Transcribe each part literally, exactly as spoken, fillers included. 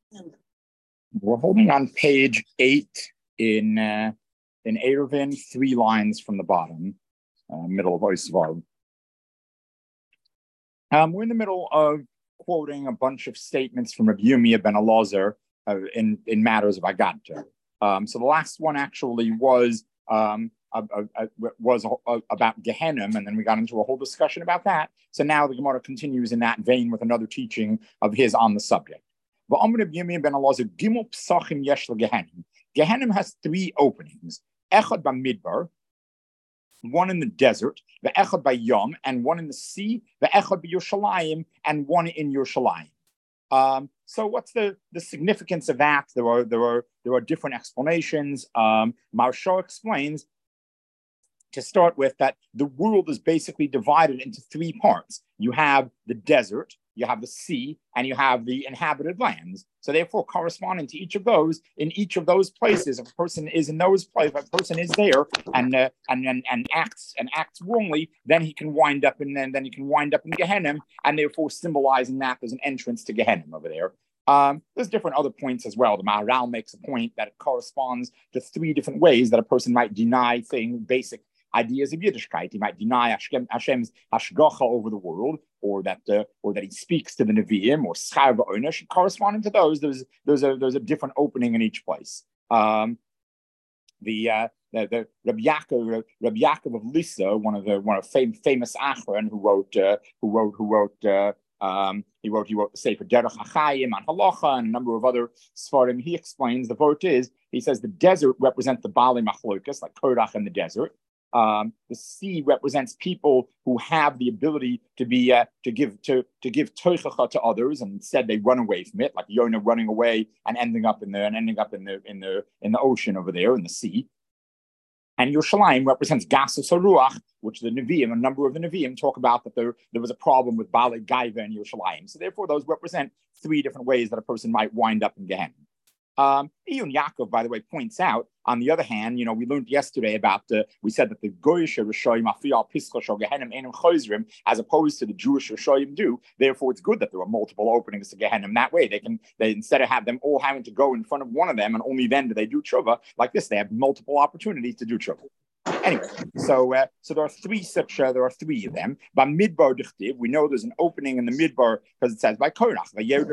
We're holding on page eight in uh, in Eruvin, three lines from the bottom, uh, middle of Oisvar. Um, we're in the middle of quoting a bunch of statements from Rabbi Yirmiyah ben Elazar uh, in in matters of Aganta. Um, so the last one actually was um, uh, uh, was uh, about Gehenna, and then we got into a whole discussion about that. So now the Gemara continues in that vein with another teaching of his on the subject. Gehenna has three openings: Echad b'midbar, one in the desert, the Echad by Yom, and one in the sea, the Echad by Yerushalayim, and one in Yerushalayim. Um, so what's the, the significance of that? There are there are there are different explanations. Um, Maharsha explains, to start with, that the world is basically divided into three parts. You have the desert, you have the sea, and you have the inhabited lands. So therefore, corresponding to each of those, in each of those places, if a person is in those places, if a person is there and uh, and, and and acts and acts wrongly, then he can wind up in then, then he can wind up in Gehenna, and therefore symbolizing that there's an entrance to Gehenna over there. Um, there's different other points as well. The Maharal makes a point that it corresponds to three different ways that a person might deny things, basic ideas of Yiddishkeit. He might deny Hashem, Hashem's hashgacha over the world, or that uh, or that he speaks to the Nevi'im, or schar v'onesh. Corresponding to those, there's there's a there's a different opening in each place. Um, the uh, the, the Rabbi Yaakov, Rabbi Yaakov of Lissa, one of the one of fam- famous Achron, who wrote uh, who wrote who wrote. Uh, Um, he wrote he wrote the Sefer Derech HaChaim on Halacha and a number of other Sfarim. He explains the vote is, he says the desert represents the Bali Machlokas, like Korach in the desert. Um, the sea represents people who have the ability to be uh, to give to to give toichacha to others, and instead they run away from it, like Yonah running away and ending up in the and ending up in the in the in the ocean over there in the sea. And Yerushalayim represents Gasus HaRuach, which the Nevi'im, a number of the Nevi'im talk about that there, there was a problem with Baalei Gaiva and Yerushalayim. So therefore, those represent three different ways that a person might wind up in Gehenna. Um, Iyun Yaakov, by the way, points out, on the other hand, you know, we learned yesterday about, uh, we said that the Goyish Rishoyim Afiyal Pischa Shol Gehenim Enum Chozrim, as opposed to the Jewish Rishoyim do. Therefore, it's good that there are multiple openings to Gehenim. That way, they can, they instead of have them all having to go in front of one of them, and only then do they do tshuva, like this, they have multiple opportunities to do tshuva. Anyway, so uh, so there are three such. Uh, there are three of them. By midbar dichtiv, we know there's an opening in the midbar because it says by Korach,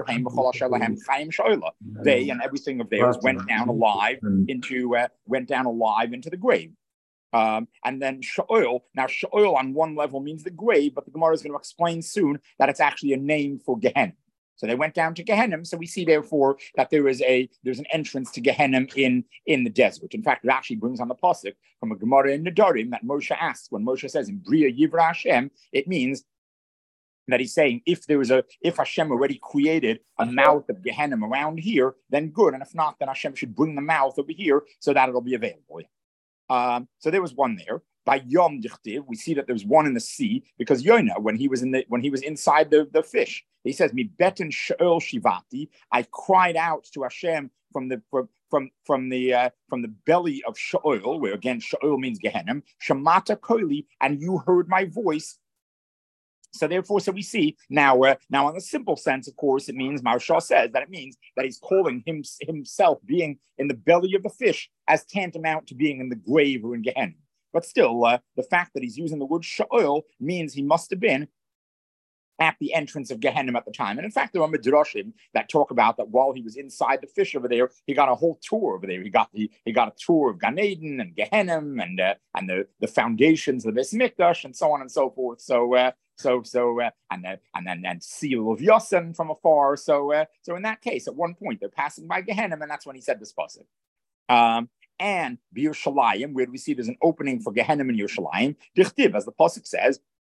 they and everything of theirs went down alive into uh, went down alive into the grave. Um, and then Sha'ol. Now Sha'ol on one level means the grave, but the Gemara is going to explain soon that it's actually a name for Gehenna. So they went down to Gehenna. So we see, therefore, that there is a there's an entrance to Gehenna in, in the desert. In fact, it actually brings on the pasuk from a Gemara in Nedarim that Moshe asks, when Moshe says in Bria Yivra Hashem, it means that he's saying if there was a if Hashem already created a mouth of Gehenna around here, then good. And if not, then Hashem should bring the mouth over here so that it'll be available. Um, so there was one there. By Yom Dichtiv, we see that there's one in the sea because Yonah, when he was in the when he was inside the, the fish, he says, "Mi beten she'ol shivati." I cried out to Hashem from the from from, from the uh, from the belly of She'ol, where again She'ol means Gehenna. Shamata koili, and you heard my voice. So therefore, so we see now. Uh, now, in a simple sense, of course, it means Maharsha says that it means that he's calling him himself being in the belly of the fish as tantamount to being in the grave or in Gehenna. But still, uh, the fact that he's using the word She'ol means he must have been at the entrance of Gehenna at the time. And in fact, there are midrashim that talk about that while he was inside the fish over there, he got a whole tour over there. He got the he got a tour of Gan Eden and Gehenna and uh, and the, the foundations of the Beis Mikdash and so on and so forth. So uh, so so uh, and uh, and then and seal of Yosen from afar. So uh, so in that case, at one point they're passing by Gehenna, and that's when he said this pasuk. Um, And Yerushalayim, where do we see there's an opening for Gehenna in Yerushalayim? Dichtiv, as the pasuk says,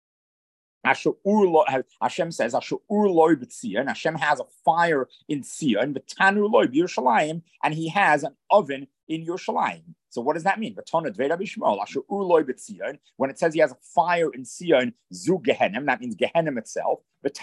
Hashem says, Hashem has a fire in Sion, and he has an oven in Yerushalayim. So what does that mean? When it says he has a fire in Sion, Zu Gehenna, that means Gehenna itself.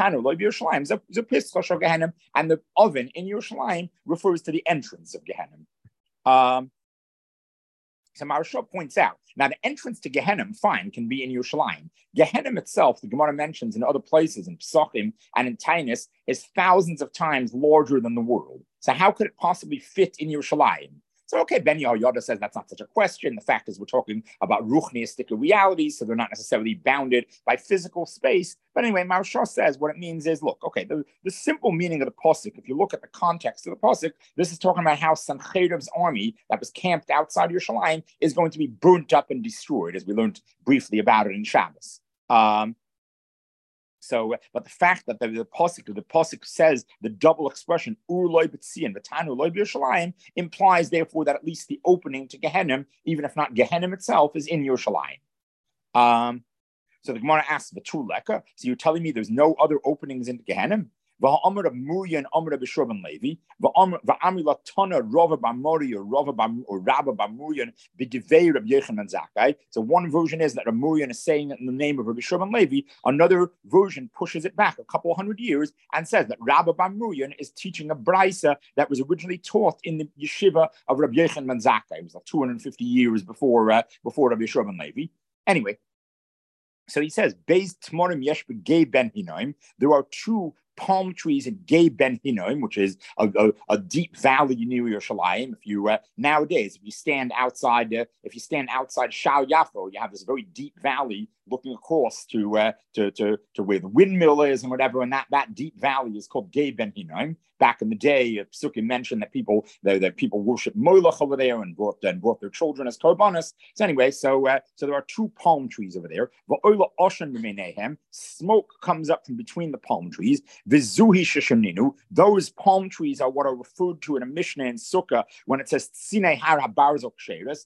And the oven in Yerushalayim refers to the entrance of Gehenna. Um, So Maharsha points out, now the entrance to Gehenna, fine, can be in Yerushalayim. Gehenna itself, the Gemara mentions in other places, in Pesachim and in Tainus, is thousands of times larger than the world. So how could it possibly fit in Yerushalayim? So, okay, Ben Yehoyada says that's not such a question. The fact is we're talking about ruchniistic realities, so they're not necessarily bounded by physical space. But anyway, Maharsha says what it means is, look, okay, the, the simple meaning of the Pasuk, if you look at the context of the Pasuk, this is talking about how Sancherib's army that was camped outside Yerushalayim is going to be burnt up and destroyed, as we learned briefly about it in Shabbos. Um, So, but the fact that the, the pasuk, the pasuk says the double expression "ur loy b'tzion v'tanu loy b'Yerushalayim" implies, therefore, that at least the opening to Gehenna, even if not Gehenna itself, is in Yerushalayim. Um, so the Gemara asks the two leka. So you're telling me there's no other openings into Gehenna? V'ha'amar of Muryan, Amar of B'Shurban Levi, v'amri latana Rava B'Amori or Rava or Rabba B'Muryan b'Divei Rabbi Yochanan Zakkai. So one version is that Rabbi Muryan is saying it in the name of Rabbi Shurban Levi. Another version pushes it back a couple of hundred years and says that Rabba B'Muryan is teaching a brisa that was originally taught in the yeshiva of Rabbi Yochanan Zakkai. It was like two hundred fifty years before uh, before Rabbi Shurban Levi. Anyway, so he says, "Beis Tmorim Yesh B'Gei Ben Hinoim." There are two palm trees in Gei Ben Hinoim, which is a, a, a deep valley near Yerushalayim. If you uh, nowadays, if you stand outside, uh, if you stand outside Shal Yafo, you have this very deep valley looking across to uh, to to to where the windmill is and whatever. And that that deep valley is called Gei Ben Hinoim. Back in the day, uh, Psukim mentioned that people that, that people worship Moloch over there and brought and brought their children as korbanos. So anyway, so uh, so there are two palm trees over there. Smoke comes up from between the palm trees. Vizuhi sheshamninu. Those palm trees are what are referred to in a Mishnah in Sukkah when it says Tzinei har habarzok sheres.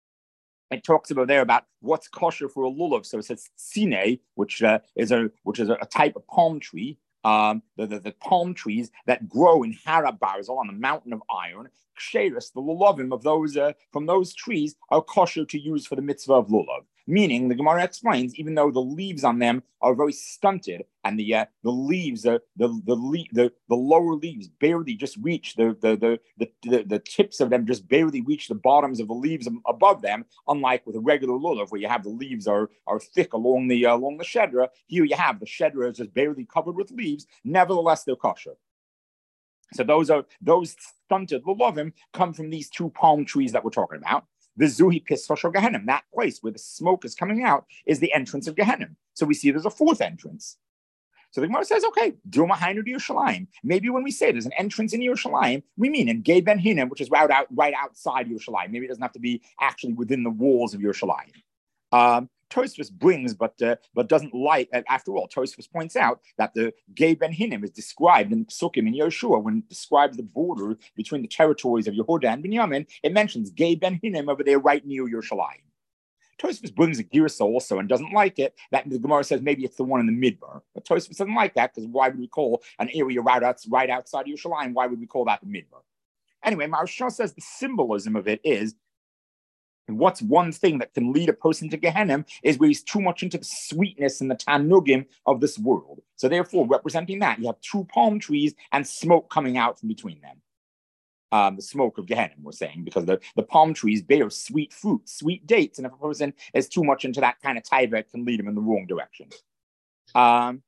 It talks about there about what's kosher for a lulav. So it says Tzinei, which uh, is a which is a, a type of palm tree. Um, the, the, the palm trees that grow in Hara Barzal on the mountain of iron, ksheris, the lulavim of those uh, from those trees are kosher to use for the mitzvah of lulav. Meaning, the Gemara explains, even though the leaves on them are very stunted, and the uh, the leaves, uh, the the, le- the the lower leaves barely just reach the the, the the the the tips of them just barely reach the bottoms of the leaves above them. Unlike with a regular lulav, where you have the leaves are are thick along the uh, along the shedra, here you have the shedra is just barely covered with leaves. Nevertheless, they're kosher. So those are those stunted lulavim come from these two palm trees that we're talking about. The Zuhi Pisfashal Gehenna, that place where the smoke is coming out, is the entrance of Gehenna. So we see there's a fourth entrance. So the Gemara says, okay, Duma Hainu to Yerushalayim. Maybe when we say there's an entrance in Yerushalayim, we mean in Gei Ben Hinnom, which is right, out, right outside Yerushalayim. Maybe it doesn't have to be actually within the walls of Yerushalayim. Um, Tosfos brings, but uh, but doesn't like. Uh, after all, Tosfos points out that the Gei Ben Hinnom is described in Psukim in Yeshua when it describes the border between the territories of Yehuda and Binyamin. It mentions Gei Ben Hinnom over there, right near Yerushalayim. Tosfos brings a girsa also and doesn't like it. That the Gemara says maybe it's the one in the midbar, but Tosfos doesn't like that because why would we call an area right, out, right outside Yerushalayim? Why would we call that the midbar? Anyway, Maharsha says the symbolism of it is. What's one thing that can lead a person to Gehenna is where he's too much into the sweetness and the tanugim of this world. So therefore, representing that, you have two palm trees and smoke coming out from between them. Um, the smoke of Gehenna, we're saying, because the, the palm trees bear sweet fruit, sweet dates. And if a person is too much into that kind of taiva, it can lead him in the wrong direction. Um,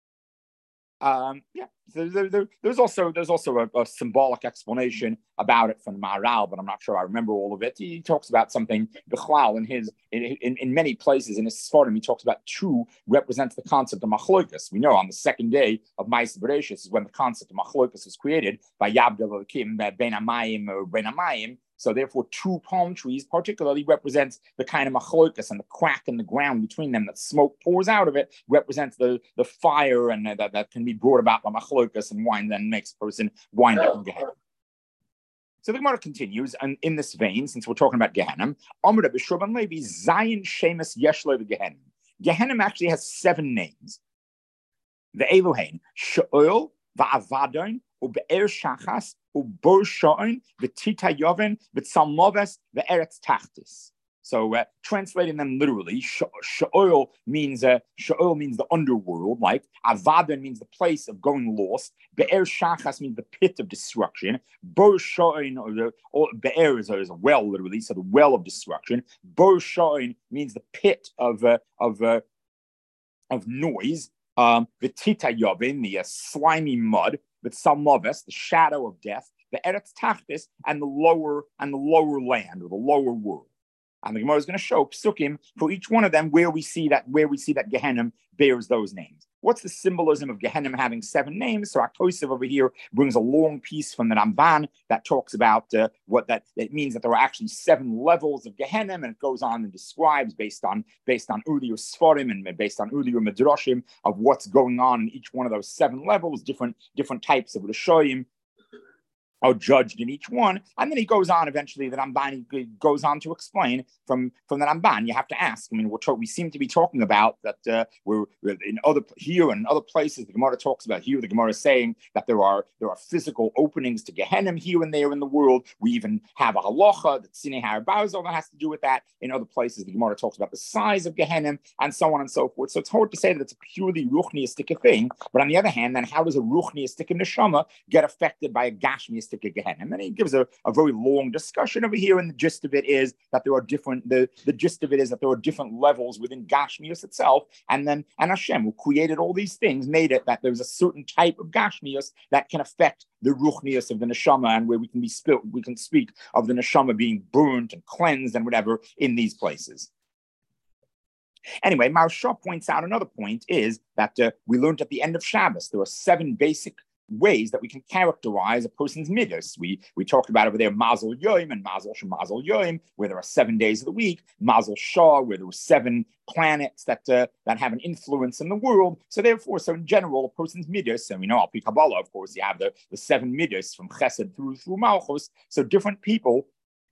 Um, yeah, there, there, there, there's also there's also a, a symbolic explanation about it from the Maharal, but I'm not sure I remember all of it. He talks about something Bechlal in his in, in, in many places in his Sforim. He talks about two represents the concept of machlokas. We know on the second day of Ma'aseh Bereshis is when the concept of machlokas was created by Yabdel Elokim Ben Amayim or Ben Amayim. So therefore, two palm trees particularly represents the kind of machlokas, and the crack in the ground between them that smoke pours out of it represents the, the fire and uh, that, that can be brought about by machlokas, and wine then makes a person wind up in Gehenna. So the Gemara continues, and in this vein, since we're talking about Gehenna, Amr B'Shurban Levi Zayin Shemus Yeshlo the Gehenna. Gehenna actually has seven names. The Elohein Sheol Va'avadon Ube'er Shachas Ubor Shoin V'Tita Yoven V'Tzalmoves V'Eretz Tachtis. So uh, translating them literally, Sheol means uh, Sheol means the underworld, like Avadan means the place of going lost. Be'er Shachas means the pit of destruction. Bor Shoin, or the or Be'er is, is a well, literally, so the well of destruction. Bor Shoin means the pit of uh, of uh, of noise. Um, the Tita Yavin, the uh, slimy mud. But Salmovis, the shadow of death. The Eretz Tachtis, and the lower and the lower land, or the lower world. And the Gemara is going to show psukim for each one of them where we see that where we see that Gehenna bears those names. What's the symbolism of Gehenna having seven names? So Akosov over here brings a long piece from the Ramban that talks about uh, what that it means that there are actually seven levels of Gehenna, and it goes on and describes based on based on Uliur Sforim and based on Uliur Midrashim of what's going on in each one of those seven levels, different different types of Rishoyim are judged in each one, and then he goes on eventually. The Ramban he goes on to explain from, from the Ramban. You have to ask. I mean, we're talk, we seem to be talking about that uh, we're, we're in other here and in other places. The Gemara talks about here. The Gemara is saying that there are there are physical openings to Gehenna here and there in the world. We even have a halacha that Sinei Harabarzal that has to do with that. In other places, the Gemara talks about the size of Gehenna and so on and so forth. So it's hard to say that it's a purely ruchniistic thing. But on the other hand, then how does a ruchniistic neshama get affected by a gashmiistic Gehenna? And then he gives a, a very long discussion over here, and the gist of it is that there are different. The, the gist of it is that there are different levels within Gashmius itself, and then and Hashem, who created all these things, made it that there's a certain type of Gashmius that can affect the Ruchnius of the neshama, and where we can be spilt, we can speak of the neshama being burnt and cleansed and whatever in these places. Anyway, Maharsha points out another point is that uh, we learned at the end of Shabbos there are seven basic ways that we can characterize a person's midas. We we talked about over there Mazel Yom and Mazel Shemazel Yom, where there are seven days of the week. Mazel Shah, where there were seven planets that uh, that have an influence in the world. So therefore, so in general, a person's midas, and we know Al Pi Kabbalah, of course, you have the, the seven midas from Chesed through through Malchus. So different people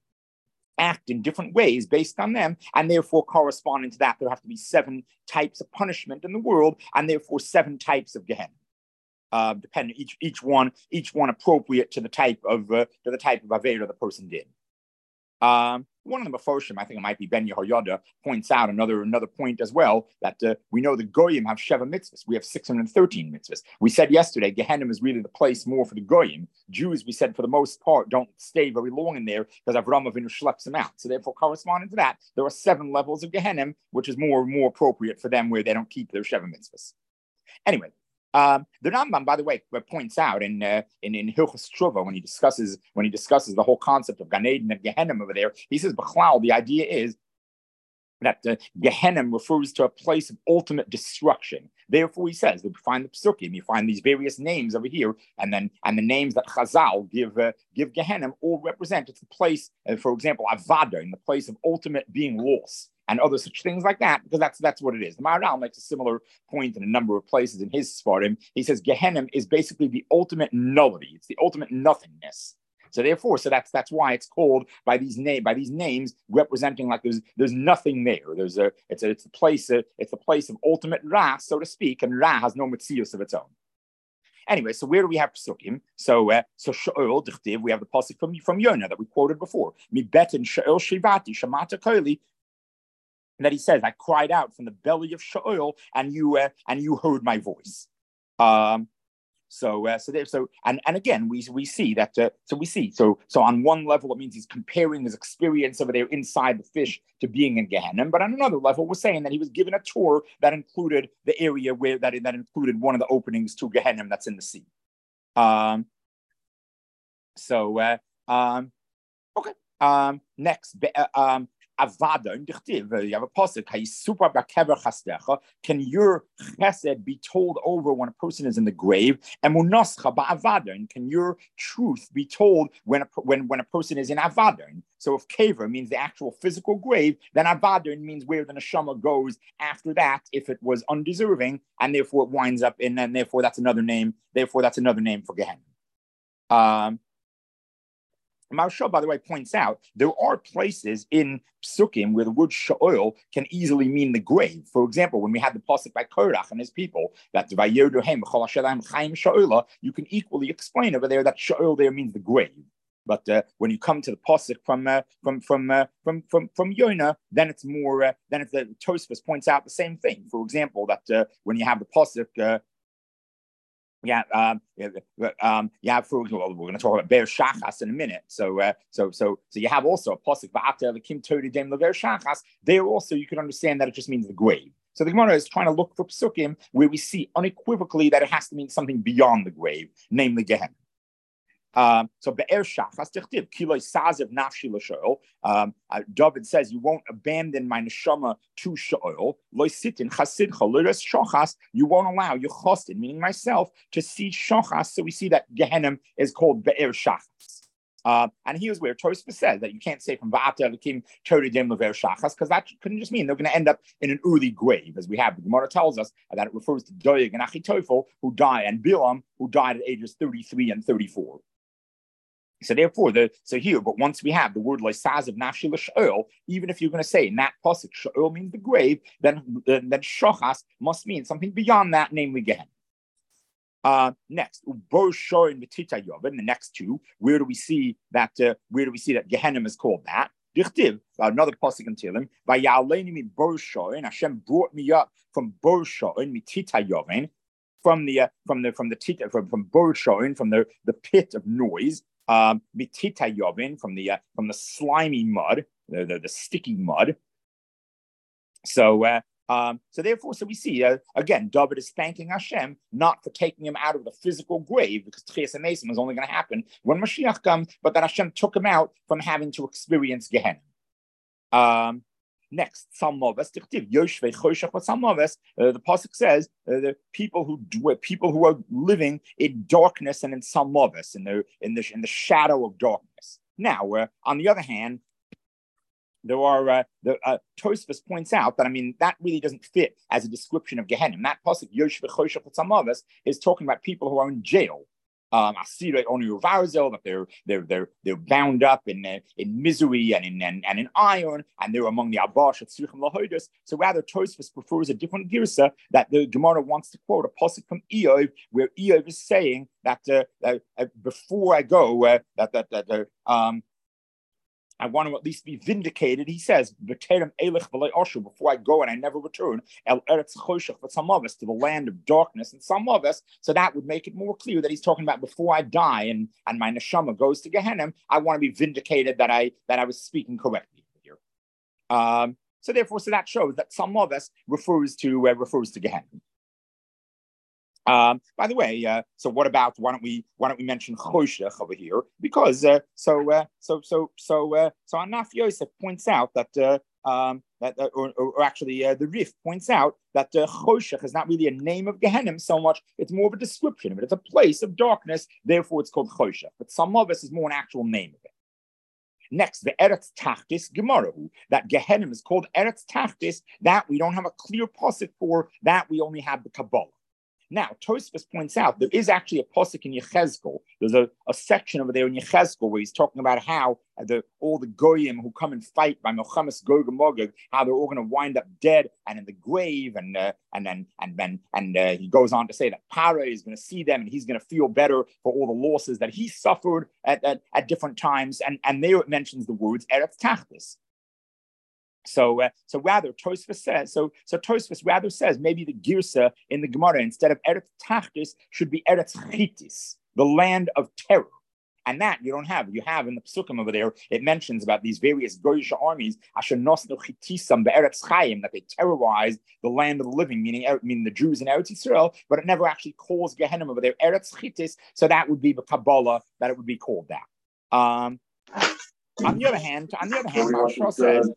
act in different ways based on them, and therefore corresponding to that, there have to be seven types of punishment in the world, and therefore seven types of Gehenna. Uh, depending each each one each one appropriate to the type of uh, to the type of avera the person did. Um, one of the Mefoshim, I think it might be Ben Yehoyada, points out another another point as well that uh, we know the Goyim have Sheva mitzvahs. We have six hundred thirteen mitzvahs. We said yesterday Gehenna is really the place more for the Goyim. Jews, we said for the most part, don't stay very long in there because Avram Avinu schleps them out. So therefore, corresponding to that, there are seven levels of Gehenna, which is more more appropriate for them where they don't keep their Sheva mitzvahs. Anyway. Um, the Rambam, by the way, points out in uh, in in Hilchos Tshuva when he discusses when he discusses the whole concept of Gan Eden and Gehenna over there. He says, "B'chlal, the idea is that uh, Gehenna refers to a place of ultimate destruction. Therefore, he says that we find the Psukim, you find these various names over here, and then and the names that Chazal give uh, give Gehenna all represent. It's the place, uh, for example, Avada, in the place of ultimate being lost." And other such things like that, because that's that's what it is. The Maharal makes a similar point in a number of places in his Sfarim. He says Gehenna is basically the ultimate nullity. It's the ultimate nothingness. So therefore, so that's that's why it's called by these name by these names representing like there's there's nothing there. There's a it's a it's the place uh, it's the place of ultimate Ra, so to speak, and Ra has no mitzius of its own. Anyway, so where do we have psukim? So, uh, so Shaul Dichtiv, we have the pasuk from from Yonah that we quoted before. Mi betin Shaul shivati shamata koili. That he says, I cried out from the belly of Shaul, and you uh, and you heard my voice. Um, so, uh, so there, so, and and again, we we see that. Uh, so we see. So, so on one level, it means he's comparing his experience over there inside the fish to being in Gehenna. But on another level, we're saying that he was given a tour that included the area where that that included one of the openings to Gehenna that's in the sea. Um, so, uh, um, okay. Um, next, uh, um. Avada in Dichtiv, you have a pasuk. Can your chesed be told over when a person is in the grave? And can your truth be told when a, when when a person is in avada? So if kever means the actual physical grave, then avada means where the neshama goes after that if it was undeserving, and therefore it winds up in, and therefore that's another name. Therefore that's another name for Gehenna. Um, Maharsha, by the way, points out there are places in Psukim where the word Sha'ol can easily mean the grave. For example, when we had the pasuk by Korach and his people, that you can equally explain over there that Sha'ol there means the grave. But uh, when you come to the pasuk from uh, from from uh, from from from Yonah, then it's more. Uh, then it's the Tosfos points out the same thing. For example, that uh, when you have the pasuk. Uh, Yeah, um, yeah, um, yeah. For well, we're going to talk about Be'er Shachas in a minute. So, uh, so, so, so you have also a pasuk Va'ata Elokim Tori Dem LeBe'er Shachas. There also you can understand that it just means the grave. So the Gemara is trying to look for psukim where we see unequivocally that it has to mean something beyond the grave, namely Gehenna. Um, so Be'er Shachas Tichtiv Kiloi Sazev Nafshi L'Shoel. Um, uh, David says, "You won't abandon my neshama to Shoel. Lo sitin chasidcha l'res shachas. You won't allow your chostin, meaning myself, to see shachas." So we see that Gehenna is called Be'er Shachas. Uh, and here's where Tosfos says that you can't say from Va'ata Elokim Tori Dem LeBe'er Shachas, because that couldn't just mean they're going to end up in an early grave, as we have. The Gemara tells us that it refers to Doeg and Achitophel, who died, and Bilam, who died at ages thirty-three and thirty-four. So therefore, the so here, but once we have the word loisaz of nafshi l'shoel, even if you're going to say in that pasuk shoel means the grave, then then, then shochas must mean something beyond that, namely Gehenna. Uh, next, ubor shoin v'tita yovin. The next two, where do we see that? Uh, where do we see that Gehenna is called that? Dichtiv, another pasuk in Tehillim. Vayaleini mi bor shoin. Hashem brought me up from bor shoin mitita yovin, from the uh, from the from the tita from from bor shoin, from the the pit of noise. Um, mitita yovin, from the uh, from the slimy mud, the, the, the sticky mud. So, uh, um, so therefore, so we see uh, again, David is thanking Hashem not for taking him out of the physical grave, because Tchias HaMesim is only going to happen when Mashiach comes, but that Hashem took him out from having to experience Gehenna. Um, Next, Salmoves, Yoshvei Choshech Salmoves. The pasuk says uh, the people who do, people who are living in darkness and in Salmoves, in the in the in the shadow of darkness. Now, uh, on the other hand, there are uh, the uh, Tosfos points out that I mean that really doesn't fit as a description of Gehenna. That pasuk Yoshvei Choshech Salmoves is talking about people who are in jail. Um, only that they're they're they're they're bound up in uh, in misery and in and, and in iron, and they're among the abash at Tzrichim Lahodos. So rather, Tosfos prefers a different girsa that the Gemara wants to quote a pasuk from Eov, where Eov is saying that uh, uh, uh, before I go, uh, that that that uh, um. I want to at least be vindicated. He says, before I go and I never return, El Eretz Choshech v'Tzamaves, to the land of darkness and Tzamaves. So that would make it more clear that he's talking about before I die and, and my neshama goes to Gehenna, I want to be vindicated that I that I was speaking correctly here. Um, so therefore, so that shows that Tzamaves refers to uh, refers to Gehenna. Um, by the way, uh, so what about why don't we why don't we mention Choshech over here? Because uh, so uh, so so so uh, so Anaf Yosef points out that uh, um, that uh, or, or actually uh, the Rif points out that uh, Choshech is not really a name of Gehenna so much; it's more of a description of it. It's a place of darkness, therefore it's called Choshech. But some of us is more an actual name of it. Next, the Eretz Tachtis Gemara, that Gehenna is called Eretz Tachtis. That we don't have a clear pasuk for. That we only have the Kabbalah. Now, Tosfos points out there is actually a pasuk in Yechezkel. There's a, a section over there in Yechezkel where he's talking about how the, all the goyim who come and fight by Milchemes Gog and Magog, how they're all going to wind up dead and in the grave, and uh, and then and then and, and uh, he goes on to say that Paro is going to see them and he's going to feel better for all the losses that he suffered at at, at different times, and and there it mentions the words Eretz Tachtis. So, uh, so rather, Tosfos says, so, so Tosfos rather says maybe the girsa in the Gemara instead of Eretz Tachtis should be Eretz Chitis, the land of terror. And that you don't have. You have in the Psukim over there, it mentions about these various Goyish armies, Asher Nosnu Chitisam be'Eretz Chaim, that they terrorized the land of the living, meaning, meaning the Jews in Eretz Yisrael, but it never actually calls Gehenna over there Eretz Chitis, so that would be the Kabbalah, that it would be called that. Um, On the other hand, on the other hand, Maharsha says.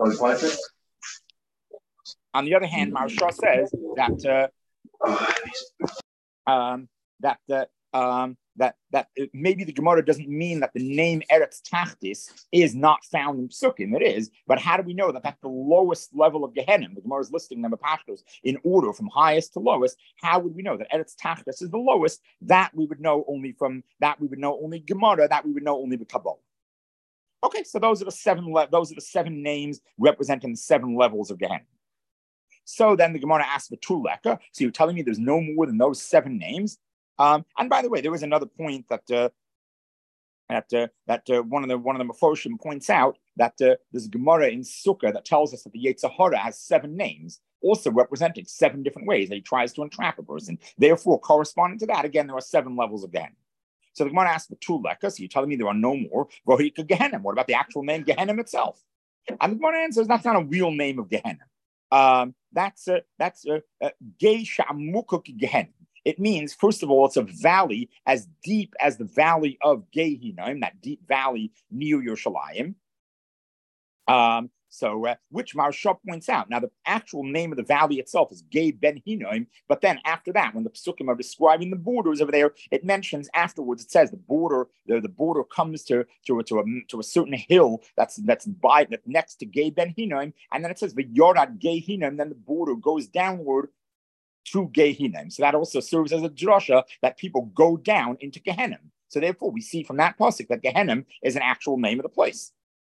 On the other hand, Maharsha says that uh, um, that uh, um, that that maybe the Gemara doesn't mean that the name Eretz Tachtis is not found in Psukim. It is, but how do we know that that's the lowest level of Gehenna? The Gemara is listing them pashtos in order from highest to lowest. How would we know that Eretz Tachtis is the lowest? That we would know only from that we would know only Gemara. That we would know only the Kabbalah. Okay, so those are the seven. Le- those are the seven names representing the seven levels of Gehenna. So then the Gemara asks for Tuleka. So you're telling me there's no more than those seven names? Um, and by the way, there was another point that uh, that uh, that uh, one of the one of the Meforshim points out that uh, there's a Gemara in Sukkah that tells us that the Yetzer Hara has seven names, also representing seven different ways that he tries to entrap a person. Therefore, corresponding to that, again, there are seven levels of Gehenna. So the Gemara asks for two lekas. So you're telling me there are no more Vohika Gehenna. What about the actual name Gehenna itself? And the Gemara answers that's not a real name of Gehenna. Um, that's a that's a Gei Sha'amukuk Gehenna. It means, first of all, it's a valley as deep as the valley of Gehinnom, that deep valley near Yerushalayim. Um, so, uh, which Maharsha points out. Now, the actual name of the valley itself is Gei Ben Hinnom, but then after that, when the Pesukim are describing the borders over there, it mentions afterwards, it says the border, the, the border comes to, to, to, a, to a certain hill that's that's by that's next to Gei Ben Hinnom, and then it says the Yorad Gei Hinnom, then the border goes downward to Gehinnom. So that also serves as a drasha that people go down into Gehenna. So therefore, we see from that pasuk that Gehenna is an actual name of the place.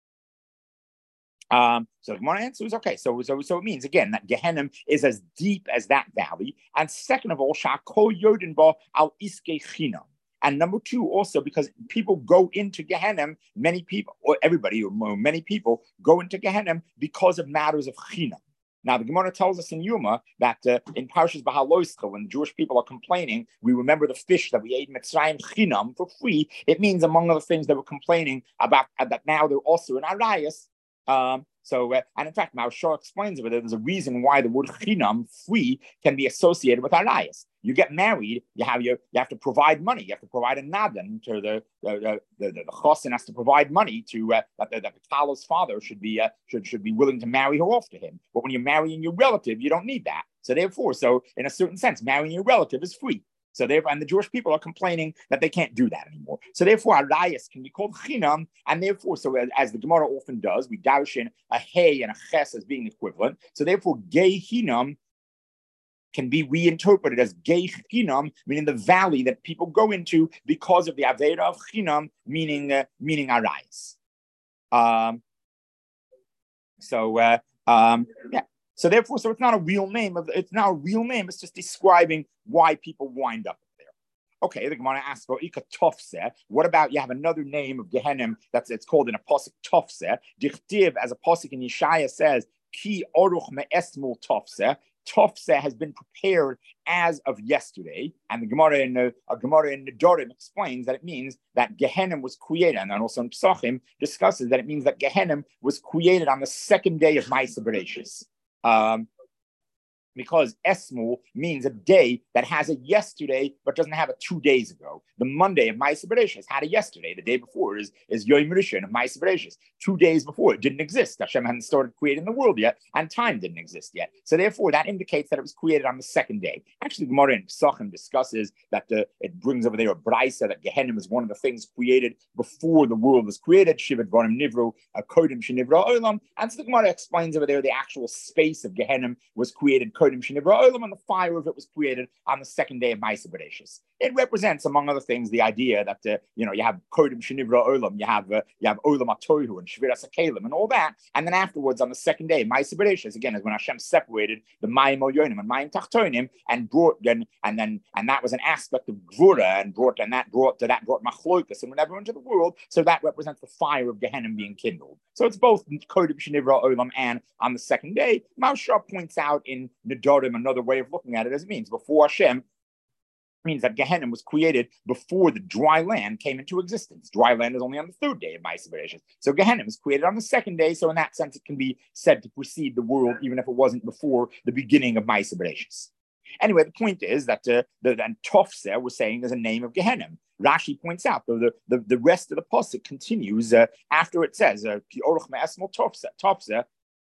Um, so the Gemara answers, okay, so, so so it means again that Gehenna is as deep as that valley. And second of all, Sha'kol Yodin Ba al Iske Chinam. And number two, also because people go into Gehenna, many people, or everybody, or many people go into Gehenna because of matters of Chinam. Now, the Gemara tells us in Yuma that uh, in Parshas Bahaloischa, when the Jewish people are complaining, we remember the fish that we ate in Mitzrayim chinam for free. It means, among other things, they were complaining about uh, that now they're also in Arayas. Um, so, uh, and in fact, Maharsha explains it, there's a reason why the word chinam, free, can be associated with Arayas. You get married, you have your, you have to provide money. You have to provide a nadan to the the the, the, the chosin has to provide money to uh, that, the, that the Kala's father should be uh, should should be willing to marry her off to him. But when you're marrying your relative, you don't need that. So therefore, so in a certain sense, marrying your relative is free. So therefore, and the Jewish people are complaining that they can't do that anymore. So therefore, Arayas can be called chinam, and therefore, so as, as the Gemara often does, we darshan a hey and a ches as being equivalent. So therefore, gei chinam can be reinterpreted as Gei Chinam, meaning the valley that people go into because of the Avera of Chinam, meaning uh, meaning Arayas. Um, so uh, um, yeah. So therefore, so it's not a real name of it's not a real name. It's just describing why people wind up there. Okay, the Gemara asks for Ika Tofseh. What about you have another name of Gehenna that's it's called in a pasuk Tofseh. Dichtiv, as a pasuk in Yeshaya says, Ki Oruch Me'esmul Tofseh. Tofseh has been prepared as of yesterday, and the Gemara in uh, a Gemara in Nedorim explains that it means that Gehenna was created, and then also in Pesachim discusses that it means that Gehenna was created on the second day of Ma'aseh Bereshis. Um, because Esmu means a day that has a yesterday but doesn't have a two days ago. The Monday of Ma'aseh Bereshis had a yesterday. The day before is, is Yom Rishon of Ma'aseh Bereshis. Two days before, it didn't exist. Hashem hadn't started creating the world yet, and time didn't exist yet. So therefore, that indicates that it was created on the second day. Actually, Gemara in Pesachim discusses that the, it brings over there a brisa that Gehenna is one of the things created before the world was created. Shivat Varim Nivro, Kodim Shenivra Olam. And so the Gemara explains over there the actual space of Gehenna was created Kodim Shenivra Olam, and the fire of it was created on the second day of Ma'aseh Bereshis. It represents, among other things, the idea that uh, you know you have Kodim Shenivra Olam, you have uh, you have Olam HaTohu and Shviras HaKelim and all that, and then afterwards on the second day, Ma'aseh Bereshis again is when Hashem separated the Mayim Oyonim and Mayim Tachtonim and brought and and then and that was an aspect of Gvura and brought and that brought to that brought Machlokas and whatever into the world. So that represents the fire of Gehenna being kindled. So it's both Kodim Shenivra Olam and on the second day. Maharsha points out in Nedorim another way of looking at it as it means before Hashem. Means that Gehenna was created before the dry land came into existence. Dry land is only on the third day of Ma'aseh Bereshis. So Gehenna was created on the second day. So in that sense, it can be said to precede the world, even if it wasn't before the beginning of Ma'aseh Bereshis. Anyway, the point is that uh, the, the Tofseh was saying there's a name of Gehenna. Rashi points out, though, the, the, the rest of the pasuk continues uh, after it says, Ki Oruch Me'esmol Tofseh.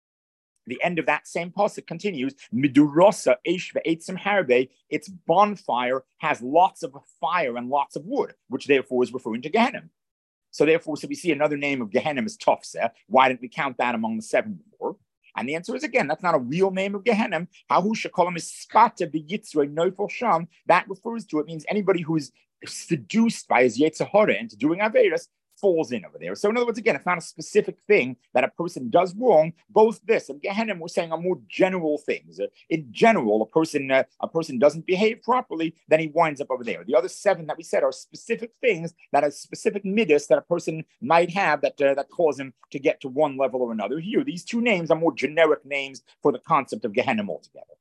The end of that same pasuk continues, Midurosa Eish ve'etzim harbe, its bonfire has lots of fire and lots of wood, which therefore is referring to Gehenna. So therefore, so we see another name of Gehenna is Tofseh. Why didn't we count that among the seven before? And the answer is, again, that's not a real name of Gehenna. Hahu shekolam is spata b'yitzrei noifel sham. That refers to, it means anybody who's seduced by his Yetzer Hara into doing Averis falls in over there. So in other words, again, it's not a specific thing that a person does wrong. Both this and Gehenna, we're saying, are more general things. In general, a person uh, a person doesn't behave properly, then he winds up over there. The other seven that we said are specific things that are specific midas that a person might have that uh, that cause him to get to one level or another. Here, these two names are more generic names for the concept of Gehenna altogether.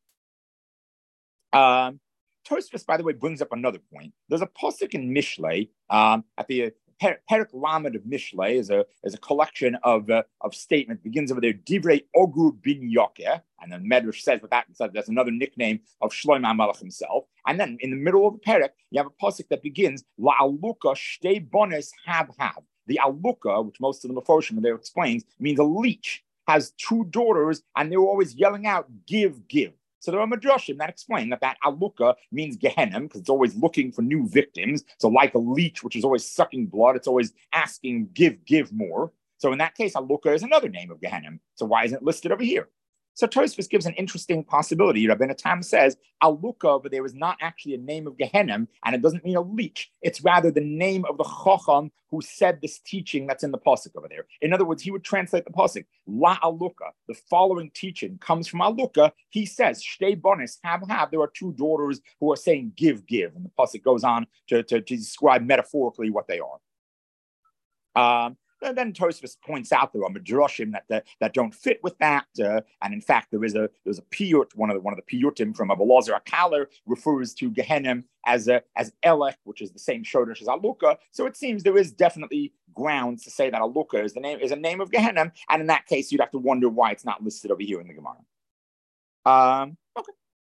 Um, Tosfos, by the way, brings up another point. There's a pasuk in Mishlei um, at the Perek Lamed of Mishlei is a is a collection of uh, of statements. Begins over there, Divrei Ogur bin Yokeh, and then Medrash says that, that that's another nickname of Shlomo HaMelech himself. And then in the middle of the Perek, you have a pasuk that begins La'aluka shtei bones have have. The aluka, which most of the Mefoshim there explains, means a leech has two daughters, and they're always yelling out, "Give, give." So there are madrashim that explain that that aluka means Gehenna because it's always looking for new victims. So like a leech, which is always sucking blood, it's always asking, give, give more. So in that case, aluka is another name of Gehenna. So why isn't it listed over here? So Tosfos gives an interesting possibility. Rabbeinu Tam says aluka over there is not actually a name of Gehenna, and it doesn't mean a leech. It's rather the name of the chacham who said this teaching that's in the pasuk over there. In other words, he would translate the pasuk la aluka. The following teaching comes from aluka. He says shtei bones have have. There are two daughters who are saying give give, and the pasuk goes on to, to, to describe metaphorically what they are. Um, And then Tosfos points out there are madrashim that, that that don't fit with that, uh, and in fact there is a there's a piyut, one of the one of the piyutim from Abba Lazar Akaler refers to Gehenna as a as Elech, which is the same shodesh as Aluka. So it seems there is definitely grounds to say that Aluka is the name is a name of Gehenna, and in that case you'd have to wonder why it's not listed over here in the Gemara. Um, okay.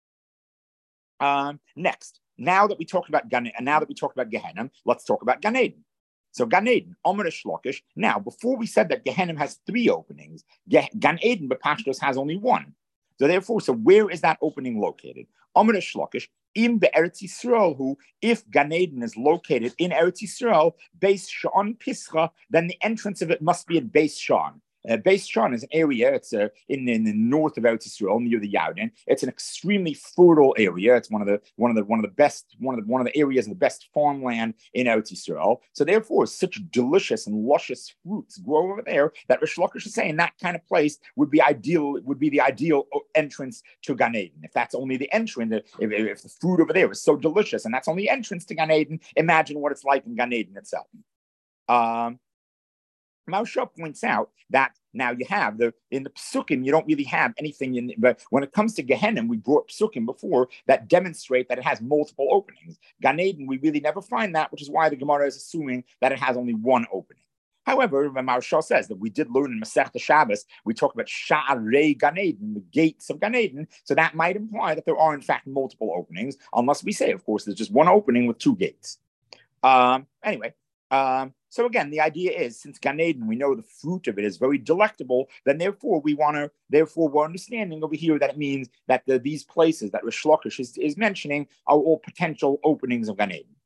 Um, next, now that we talked about Gan, and now that we talked about Gehenna, let's talk about Gan Eden. So Gan Eden, Omer Shlokish. Now, before we said that Gehenna has three openings, Gan Eden, Bepashtos, has only one. So therefore, so where is that opening located? Omer Shlokish, in Be'eretz Yisrael, who, if Gan Eden is located in Eretz Yisrael, Beis Sha'an Pischa, then the entrance of it must be at Beis Sha'an. Uh, Beis Sha'an is an area, it's uh, in, in the north of Eretz Yisrael, near the Yarden. It's an extremely fertile area. It's one of the one of the one of the best one of the one of the areas of the best farmland in Eretz Yisrael. So therefore, such delicious and luscious fruits grow over there that Rish Lakish is saying that kind of place would be ideal. Would be the ideal entrance to Gan Eden. If that's only the entrance, if, if the food over there is so delicious and that's only entrance to Gan Eden, imagine what it's like in Gan Eden itself. Um, Mausha points out that now you have the in the psukim, you don't really have anything in, but when it comes to Gehenna, we brought psukim before that demonstrate that it has multiple openings. Gan Eden, we really never find that, which is why the Gemara is assuming that it has only one opening. However, Maharshal says that we did learn in Masechta Shabbos, we talk about Sha'arei Gan Eden, the gates of Gan Eden, so that might imply that there are in fact multiple openings, unless we say, of course, there's just one opening with two gates. Um, anyway. Um, so again, the idea is, since Gan Eden, we know the fruit of it is very delectable, then therefore we want to, therefore we're understanding over here that it means that the, these places that Rish Lakish is, is mentioning are all potential openings of Gan Eden.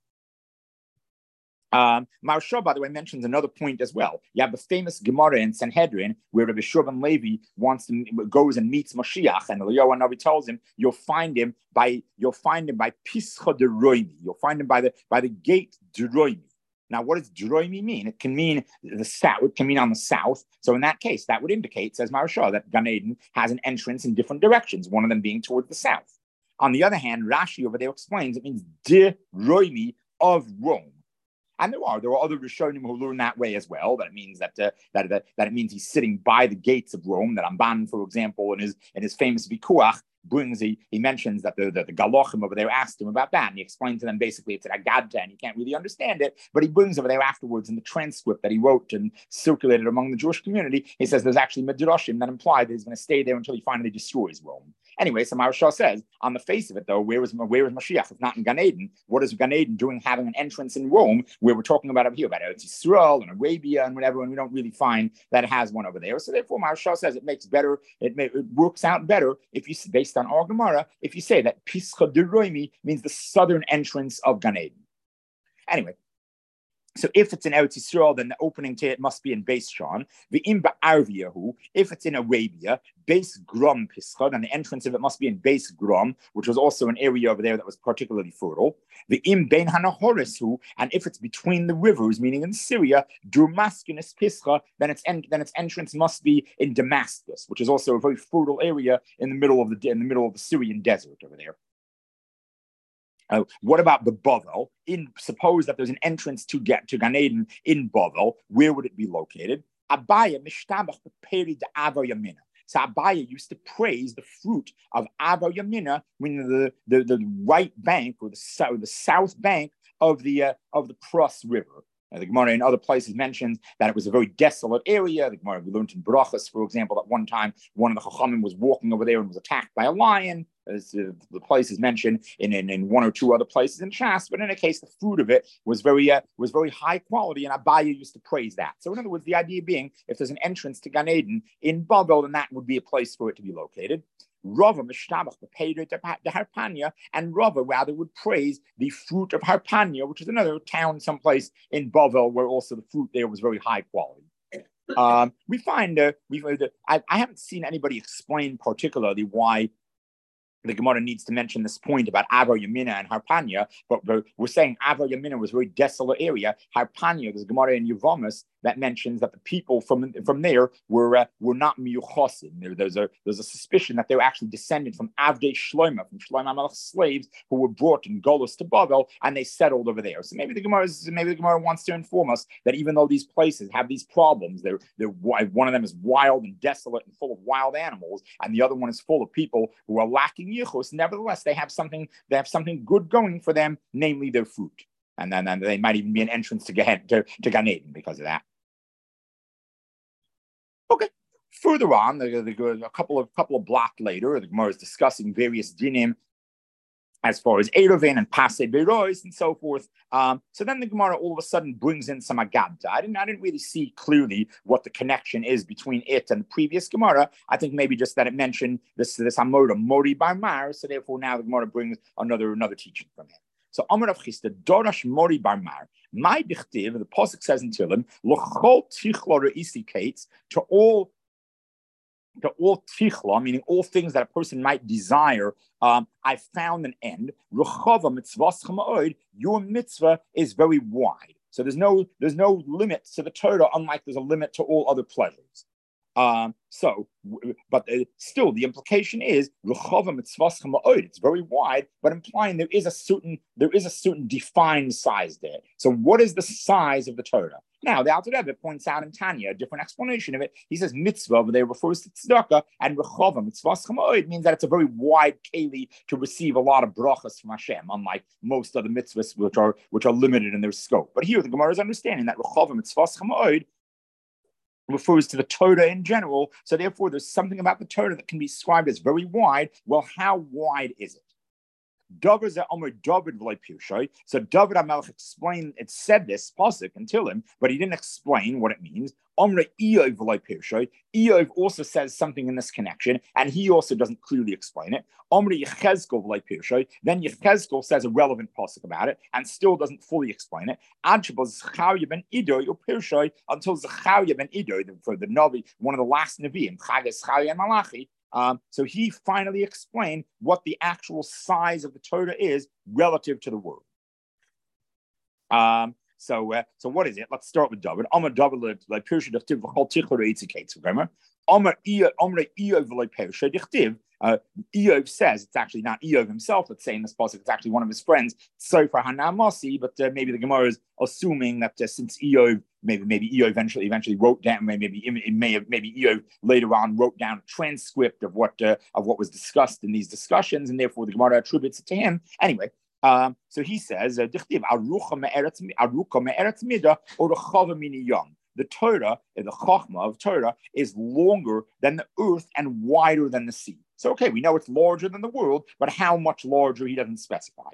Um, Maharsha, by the way, mentions another point as well. You have the famous Gemara in Sanhedrin where Rabbi Shurban Levi wants to goes and meets Mashiach, and Eliyahu Navi tells him, "You'll find him by you'll find him by Pischa de Roimi. You'll find him by the by the gate de Roimi." Now, what does Droimi mean? It can mean the south. It can mean on the south. So in that case, that would indicate, says Maharsha, that Gan Eden has an entrance in different directions, one of them being towards the south. On the other hand, Rashi over there explains it means de Roimi, of Rome. And there are there are other Rishonim who learn that way as well. That it means that uh, that, that that it means he's sitting by the gates of Rome. That Ramban, for example, in his in his famous Vikuach, brings he he mentions that the the, the Galochim over there asked him about that, and he explained to them basically it's an Agadta, and you can't really understand it. But he brings over there afterwards in the transcript that he wrote and circulated among the Jewish community. He says there's actually Midrashim that imply that he's going to stay there until he finally destroys Rome. Anyway, so Maharsha says, on the face of it, though, where is where is Mashiach? If not in Gan Eden, what is Gan Eden doing having an entrance in Rome, where we're talking about over here, about Eretz Yisrael and Arabia and whatever, and we don't really find that it has one over there. So therefore, Maharsha says it makes better, it, may, it works out better if you, based on our Gemara, if you say that Pischa de Roimi means the southern entrance of Gan Eden. Anyway, So if it's in Eretz Yisrael, then the opening to it must be in Beis Shan. The Imba Arviyahu, if it's in Arabia, Beis Grom Pischa, then the entrance of it must be in Beis Grom, which was also an area over there that was particularly fertile. The Im Ben Hanahoresu, and if it's between the rivers, meaning in Syria, Damascus Pischa, then its en- then its entrance must be in Damascus, which is also a very fertile area in the middle of the in the middle of the Syrian desert over there. Uh, what about the Bavel? In suppose that there's an entrance to get to Gan Eden in Bavel, where would it be located? Abaya mishtabach beperi de Ava Yamina. So Abaya used to praise the fruit of Ava Yamina, meaning the, the, the right bank or the south the south bank of the uh, of the Pras River. Uh, the Gemara in other places mentions that it was a very desolate area. The Gemara we learned in Brachas, for example, that one time one of the Chachamim was walking over there and was attacked by a lion. As uh, the place is mentioned in, in, in one or two other places in Shas, but in a case, the fruit of it was very uh, was very high quality, and Abaya used to praise that. So, in other words, the idea being, if there's an entrance to Gan Eden in Babel, then that would be a place for it to be located. Rava mishtabach bepeder de Harpania, and Rava rather would praise the fruit of Harpania, which is another town someplace in Babel where also the fruit there was very high quality. Um, we find uh, we uh, I, I haven't seen anybody explain particularly why the Gemara needs to mention this point about Ava Yamina and Harpania, but we're saying Ava Yamina was a very desolate area. Harpania, there's a Gemara in Yevamos that mentions that the people from from there were uh, were not miyuchosim. There, there's a there's a suspicion that they were actually descended from Avdei Shlomo, from Shlomo HaMelech's slaves who were brought in Golos to Babel, and they settled over there. So maybe the Gemara is, maybe the Gemara wants to inform us that even though these places have these problems, they're they're one of them is wild and desolate and full of wild animals, and the other one is full of people who are lacking yichus. Nevertheless, they have something they have something good going for them, namely their fruit, and then and they might even be an entrance to Gan to, to Gan Eden because of that. Okay. Further on, the, the, a couple of couple of blocks later, the Gemara is discussing various dinim as far as Erovain and Pasei Berois and so forth. Um, so then the Gemara all of a sudden brings in some Agadta. I didn't, I didn't really see clearly what the connection is between it and the previous Gemara. I think maybe just that it mentioned this this Amora Mori Barmar. So therefore now the Gemara brings another another teaching from him. So Amar Rav Chisda Dorash Mori Barmar. My dichtiv, the pasuk says in Tehillim, L'chol tichla re'isi kates, to all to all tichla, meaning all things that a person might desire, um, I found an end. Rechava mitzvah chamaoid, your mitzvah is very wide. So there's no there's no limit to the Torah, unlike there's a limit to all other pleasures. Um, so, but uh, still, the implication is it's very wide, but implying there is a certain there is a certain defined size there. So, what is the size of the Torah? Now, the Alter Rebbe points out in Tanya a different explanation of it. He says mitzvah over there refers to tzedakah, and rechava mitzvah chamaoid means that it's a very wide keli to receive a lot of brachas from Hashem, unlike most other mitzvahs which are which are limited in their scope. But here, the Gemara is understanding that rechava mitzvah chamaoid refers to the Torah in general. So therefore, there's something about the Torah that can be described as very wide. Well, how wide is it? David David So David HaMelech explained, it said this pasuk until him, but he didn't explain what it means. Eov also says something in this connection, and he also doesn't clearly explain it. Then Yechezkel says a relevant pasuk about it, and still doesn't fully explain it. Until Zechariah ben Iddo, for the Navi, one of the last Nevi'im, Zechariah and Malachi. Um, so he finally explained what the actual size of the Torah is relative to the world. Um, so, uh, so what is it? Let's start with David. Amar David like Pirsha Dechtiv v'chol tichler eitzikates. Remember, Amar Eov Amar Eov like Pirsha Dechtiv. Eov says it's actually not Eov himself that's saying this pasuk. It's actually one of his friends, Sofer Hanamasi. But uh, maybe the Gemara is assuming that uh, since Eov, maybe maybe Eov eventually eventually wrote down, maybe it may have maybe Eov later on wrote down a transcript of what uh, of what was discussed in these discussions, and therefore the Gemara attributes it to him. Anyway. Um, so he says, the Torah, the Chachma of Torah, is longer than the earth and wider than the sea. So, okay, we know it's larger than the world, but how much larger, he doesn't specify.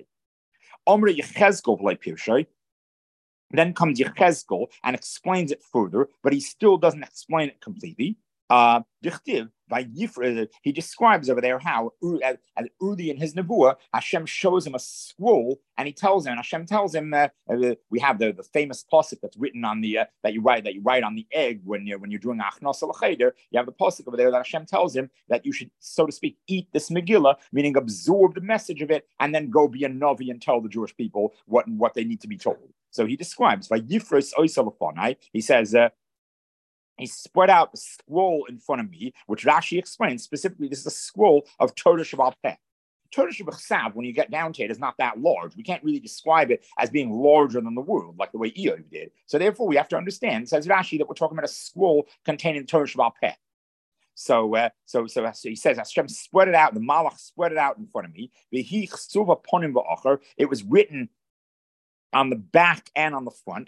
Then comes Yechezkel and explains it further, but he still doesn't explain it completely. Uh, By Yifra, he describes over there how, as early in his Nebuah, Hashem shows him a scroll, and he tells him, and Hashem tells him, uh, uh, we have the, the famous pasuk that's written on the uh, that you write that you write on the egg when you're when you're doing Achnos L'Cheder. You have the pasuk over there that Hashem tells him that you should, so to speak, eat this Megillah, meaning absorb the message of it, and then go be a Navi and tell the Jewish people what what they need to be told. So he describes by Yifros Oisalafonai. He says. Uh, He spread out the scroll in front of me, which Rashi explains specifically. This is a scroll of Torah Shabbat Peh. Torah Shabbat Sav, when you get down to it, is not that large. We can't really describe it as being larger than the world, like the way Eov did. So therefore, we have to understand, says Rashi, that we're talking about a scroll containing Torah Shabbat Peh. So, uh, so, so, so he says, Hashem spread it out. The Malach spread it out in front of me. It was written on the back and on the front.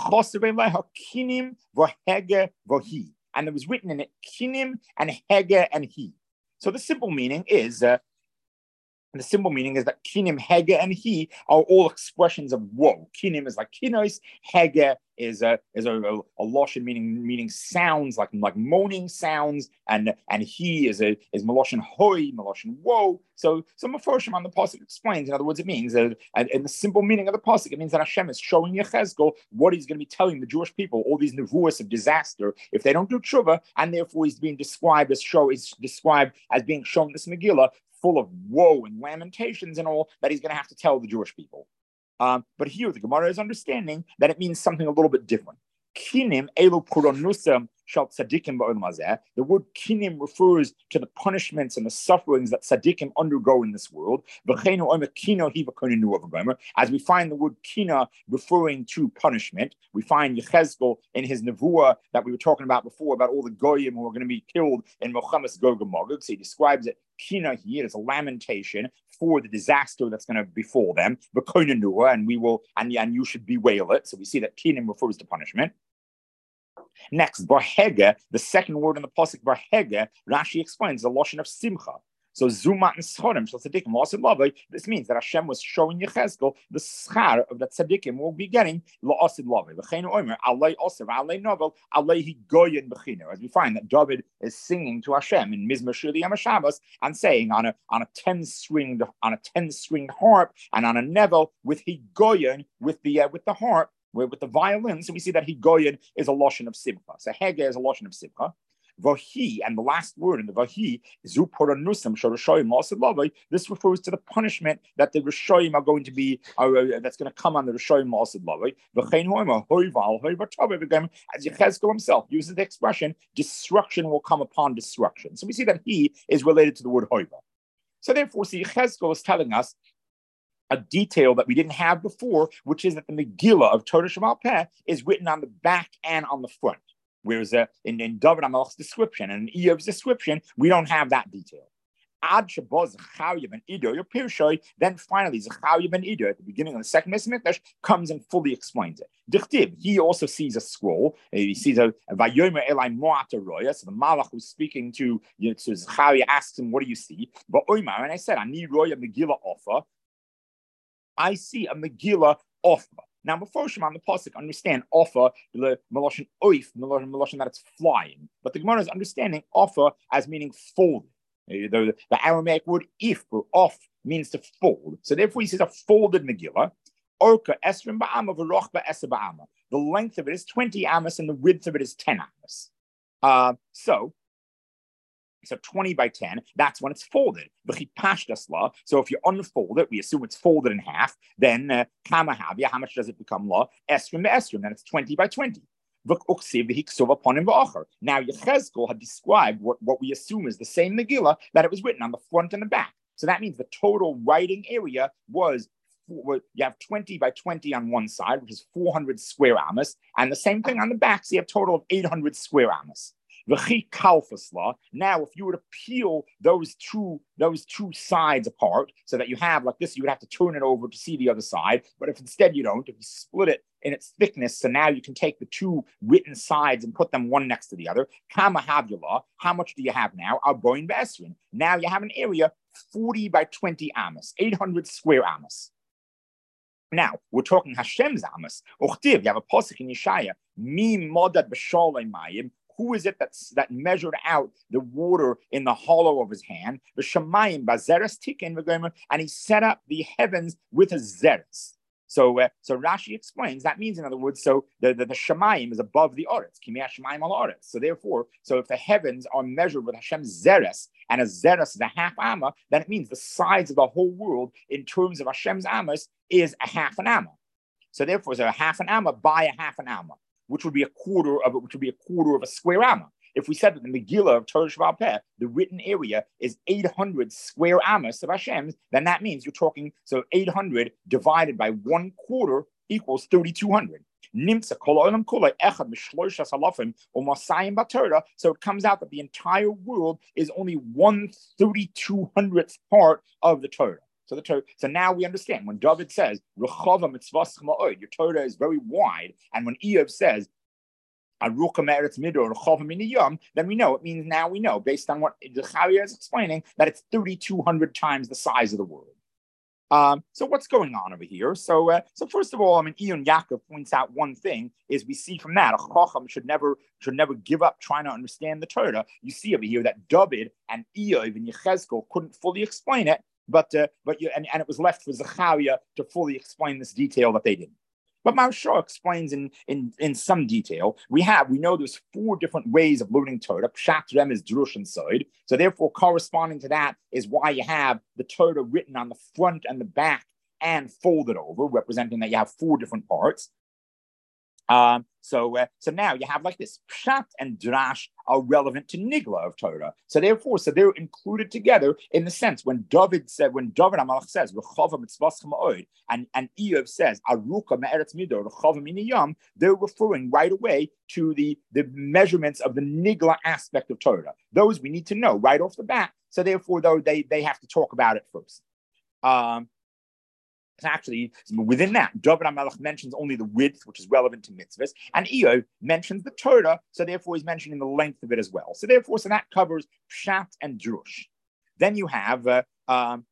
And there was written in it kinim and hege and he. So the simple meaning is, uh, the simple meaning is that kinim, hege, and he are all expressions of woe. Kinim is like kinos, hege is a is a, a, a loshen meaning meaning sounds like like moaning sounds, and and he is a is maloshen hoi, maloshen woe. So so Meforshim on the pasuk explains. In other words, it means that uh, in the simple meaning of the pasuk, it means that Hashem is showing Yechezkel what he's going to be telling the Jewish people, all these nevuos of disaster if they don't do tshuva, and therefore he's being described as show is described as being shown this Megillah full of woe and lamentations and all that he's going to have to tell the Jewish people. Um, but here the Gemara is understanding that it means something a little bit different. Kinim elu puronusam shal tzadikim ba'olam hazeh. The word kinim refers to the punishments and the sufferings that tzadikim undergo in this world. As we find the word kina referring to punishment, we find Yechezkel in his nevuah that we were talking about before, about all the goyim who are going to be killed in Milchemes Gog and Magog. So he describes it, kina here, as a lamentation for the disaster that's going to befall them, and we will, and, and you should bewail it. So we see that kinim refers to punishment. Next, Barhege, the second word in the pasuk Barhege, Rashi explains the lashon of simcha. So Zumat and Schorim shall tzaddikim la'asid lavai. This means that Hashem was showing Yechezkel the schar of that tzaddikim will be getting la'asid lavai. L'cheinu omer alei oser alei novel alei higoyin b'chiner. As we find that David is singing to Hashem in Mizmor Shir Yom HaShabbos and saying on a on a ten stringed on a ten stringed harp and on a nevel with higoyin with the uh, with the harp. With the violin, so we see that Higoyin is a lashon of simcha. So Hege is a lashon of simcha. Vahi, and the last word in the Vahi, Zu Poranusam Shorashoyim Lasid Lavai. This refers to the punishment that the Rishoyim are going to be, uh, that's going to come on the Rishoyim Lasid Lavai. V'chein Hoima Hoival Hoivatov again, as Yechezkel himself uses the expression, destruction will come upon destruction. So we see that he is related to the word Hoiva. So therefore, see, Yechezkel is telling us a detail that we didn't have before, which is that the Megillah of Torah Shabbat Peh is written on the back and on the front. Whereas uh, in, in David HaMelech's description and in Eov's description, we don't have that detail. Ad Shabbos Zechariah ben Ido, your Pirshoy, then finally Zechariah ben Ido at the beginning of the second Mesa Mikdash comes and fully explains it. Dichtib, he also sees a scroll. He sees a Vayomer Elai Moata Roya. So the Malach who's speaking to, you know, to Zechariah asks him, "What do you see?" But Oimar, and I said, "I need Roya Megillah offer." I see a Megillah offer. Now, before Shema on the pasuk, understand offer the meloshin oif, meloshin that it's flying. But the Gemara is understanding offer as meaning folded. The, the, the Aramaic word if or off means to fold. So therefore, he says a folded Megillah. Orka esrim ba'ama v'roch ba'esa ba'ama. The length of it is twenty amos and the width of it is ten amos. Uh, so. So twenty by ten, that's when it's folded. So if you unfold it, we assume it's folded in half, then uh, kamahavya, how much does it become law? Esrim esrim, then it's twenty by twenty. Now Yechezkel had described what, what we assume is the same Megillah, that it was written on the front and the back. So that means the total writing area was, you have twenty by twenty on one side, which is four hundred square amos, and the same thing on the back, so you have a total of eight hundred square amos. Now, if you were to peel those two those two sides apart, so that you have like this, you would have to turn it over to see the other side. But if instead you don't, if you split it in its thickness, so now you can take the two written sides and put them one next to the other. Kama havula, how much do you have now? Arboin be'esrin. Now you have an area forty by twenty amos, eight hundred square amos. Now, we're talking Hashem's amos. Uchtiv, you have a pasuk in Yeshaya. Mi modad b'shalei mayim. Who is it that's, that measured out the water in the hollow of his hand? The Shemayim bazeres tikin, and he set up the heavens with a zeres. So, uh, so Rashi explains that means, in other words, so the, the, the Shemayim is above the Oretz. Kimei Shemayim al Oretz. So therefore, so if the heavens are measured with Hashem's zeres, and a zeres is a half amma, then it means the size of the whole world in terms of Hashem's amas is a half an amma. So therefore, so a half an amma by a half an amma, which would be a quarter of it, which would be a quarter of a square amma. If we said that the Megillah of Torah Sheba'al Peh, the written area is eight hundred square amos of Hashem's, then that means you're talking, so eight hundred divided by one quarter equals thirty-two hundred. So it comes out that the entire world is only one thirty-two hundredth part of the Torah. So the Torah, so now we understand when David says, your Torah is very wide, and when Eov says, then we know, it means now we know, based on what Zechariah is explaining, that it's thirty-two hundred times the size of the world. Um, so what's going on over here? So, uh, so first of all, I mean, Iyun Yaakov points out one thing is we see from that a chacham should never should never give up trying to understand the Torah. You see over here that David and Eov and Yechezkel couldn't fully explain it, but uh, but you, and, and it was left for Zechariah to fully explain this detail that they didn't. But Maharsha explains in, in, in some detail. We have, we know there's four different ways of learning Torah. Pshat, Rem is Drush and Sod. So therefore, corresponding to that is why you have the Torah written on the front and the back and folded over, representing that you have four different parts. Um, so, uh, so now you have like this. Pshat and Drash are relevant to Nigla of Torah. So therefore, so they're included together in the sense when David said, when David HaMelech says, and, and Eov says, Aruka me'eretz midor, miniyam, they're referring right away to the, the measurements of the Nigla aspect of Torah. Those we need to know right off the bat. So therefore, though, they, they have to talk about it first. Um, Actually, within that, David HaMelech mentions only the width, which is relevant to mitzvahs, and Eov mentions the Torah, so therefore he's mentioning the length of it as well. So therefore, so that covers Pshat and Drush. Then you have uh, um,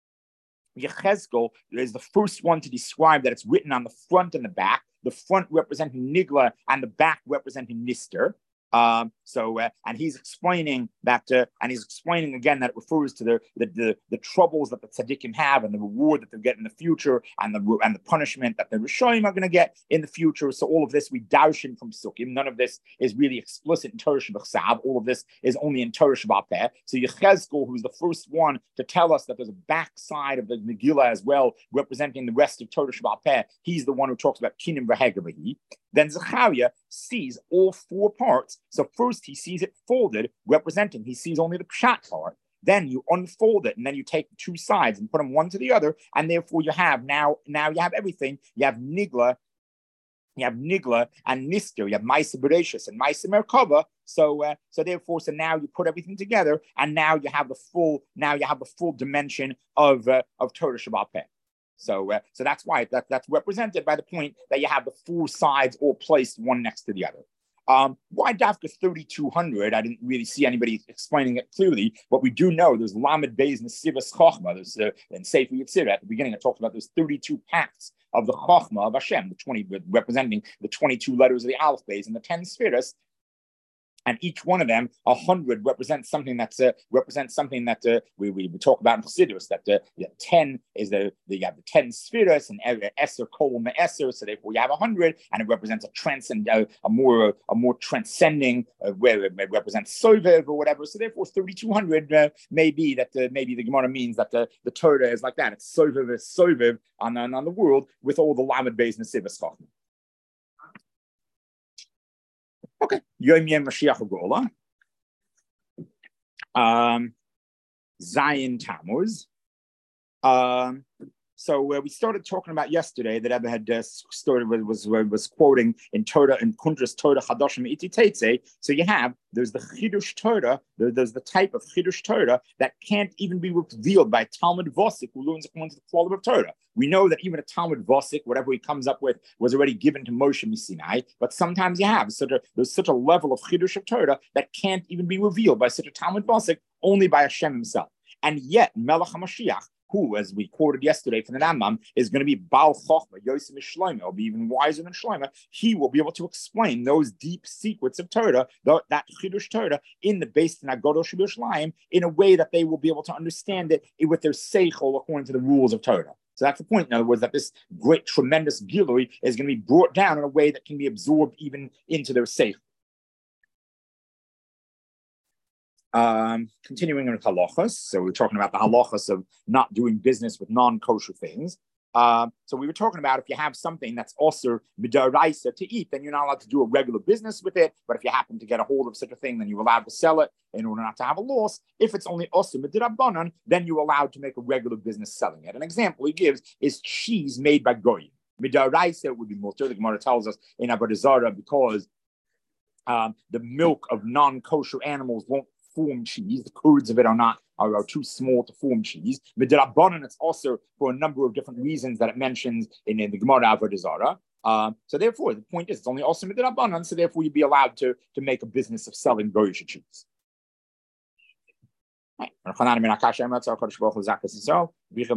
Yechezkel is the first one to describe that it's written on the front and the back, the front representing Nigla and the back representing Nister. Um, so, uh, and he's explaining that, uh, and he's explaining again that it refers to the the, the, the troubles that the tzaddikim have and the reward that they'll get in the future and the and the punishment that the Rishonim are going to get in the future. So all of this we darshan from Sukkim. None of this is really explicit in Torah Shebachsav. All of this is only in Torah Sheba'al Peh. So Yechezkel, who's the first one to tell us that there's a backside of the Megillah as well, representing the rest of Torah Sheba'al Peh, he's the one who talks about Kinim V'Hegavahi. Then Zechariah sees all four parts. So first he sees it folded, representing, he sees only the Pshat part. Then you unfold it, and then you take the two sides and put them one to the other, and therefore you have now, now you have everything. You have Nigla, you have Nigla and Nister, you have Maisa Bereshis and Maisa Merkava. So, uh, so therefore, so now you put everything together, and now you have the full, now you have the full dimension of uh, of Torah Sheba'al Peh. So, uh, so that's why that, that's represented by the point that you have the four sides all placed one next to the other. Um, why Dafka thirty-two hundred? I didn't really see anybody explaining it clearly, but we do know there's Lamed Beis Nesivas Chochma. There's uh, in Sefer Yetzirah at the beginning. I talked about those thirty-two pacts of the Chochma of Hashem, the twenty representing the twenty-two letters of the Aleph Beis and the ten Spheres. And each one of them, a hundred, represents something that's uh, represents something that uh, we, we we talk about in Chassidus. That uh, yeah, ten is the, the you have the ten spheres and Esser kol me'esser, so therefore you have a hundred, and it represents a transcend uh, a more a more transcending uh, where it represents sovev or whatever. So therefore, thirty-two hundred uh, may be that uh, maybe the Gemara means that the, the Torah is like that. It's sovev is sovev on, on on the world with all the lamed beis nesivas chachma. Okay, Yom Yom Mashiach Gola, um, Zion Tammuz. Um, so uh, we started talking about yesterday that Ebba had uh, started was, was was quoting in Torah in Kundras Torah Chadashim Iti Teitze. So you have there's the Chidush Torah, there, there's the type of Chidush Torah that can't even be revealed by Talmud Vosik who learns according to the quality of Torah. We know that even a Talmud Vosik, whatever he comes up with, was already given to Moshe Sinai. But sometimes you have such a there's such a level of Chidush of Torah that can't even be revealed by such a Talmud Vosik, only by Hashem himself. And yet, Melech HaMashiach, who, as we quoted yesterday from the Rambam, is going to be Baal Chochma, Yosef Shlomo, or be even wiser than Shlomo, he will be able to explain those deep secrets of Torah, that Chidush Torah, in the Beis Din HaGadol Shebiyerushalayim, in a way that they will be able to understand it with their seichel according to the rules of Torah. So that's the point, in other words, that this great, tremendous Gilui is going to be brought down in a way that can be absorbed even into their seichel. Um, continuing with halachas, so we were talking about the halachas of not doing business with non-kosher things. Uh, so we were talking about if you have something that's also midaraisa to eat, then you're not allowed to do a regular business with it. But if you happen to get a hold of such a thing, then you're allowed to sell it in order not to have a loss. If it's only also midirabanan, then you're allowed to make a regular business selling it. An example he gives is cheese made by goyim. Midaraisa would be mutter. The Gemara tells us in Avodah Zarah because um, the milk of non-kosher animals won't form cheese. The curds of it are not are, are too small to form cheese. Midrabanan, it's also for a number of different reasons that it mentions in, in the Gemara Avodah Zarah. Um, so therefore, the point is, it's only also midrabanan. So therefore, you'd be allowed to to make a business of selling goyish cheese. Right.